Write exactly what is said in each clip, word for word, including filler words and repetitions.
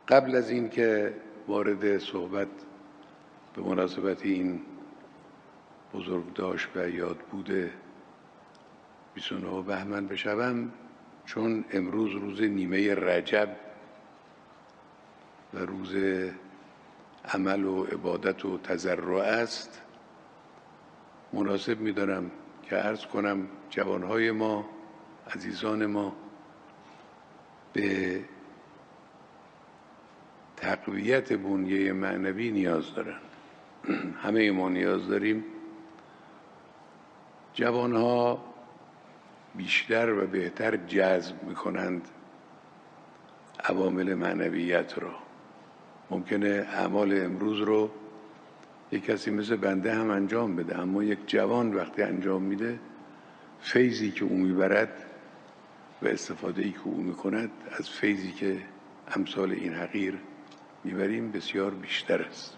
قبل از این که وارد صحبت به مناسبت این بزرگداشت و یاد بوده بیست و نه بهمن بشوم، چون امروز روز نیمه رجب و روز عمل و عبادت و تضرع است، مناسب می‌دانم که عرض کنم جوانهای ما، عزیزان ما به تقویت بنیه معنوی نیاز دارن. همه ما نیاز داریم. جوانها بیشتر و بهتر جذب میکنند عوامل معنویت را. ممکنه اعمال امروز رو یک کسی مثل بنده هم انجام بده، اما یک جوان وقتی انجام میده، فیضی که او میبرد و استفاده‌ای که او میکند از فیضی که امثال این حقیر میبریم بسیار بیشتر است.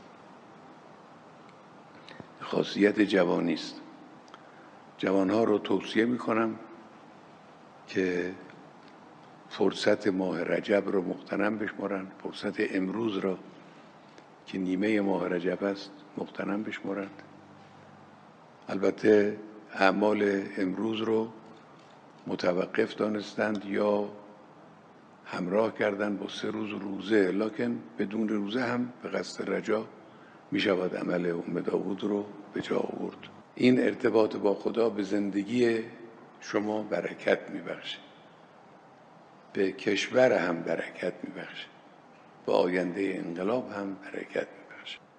خاصیت جوانی است. جوانها رو توصیه میکنم که فرصت ماه رجب رو مغتنم بشمارن، فرصت امروز را که نیمه ماه رجب است مغتنم بشمارند. البته اعمال امروز رو متوقف دانستند یا همراه کردند با سه روز روزه، لکن بدون روزه هم به قصد رجا می شود عمل ام داوود رو به جا آورد. این ارتباط با خدا به زندگی شما برکت می بخشه، به کشور هم برکت می بخشه، به آینده انقلاب هم برکت می بخشه.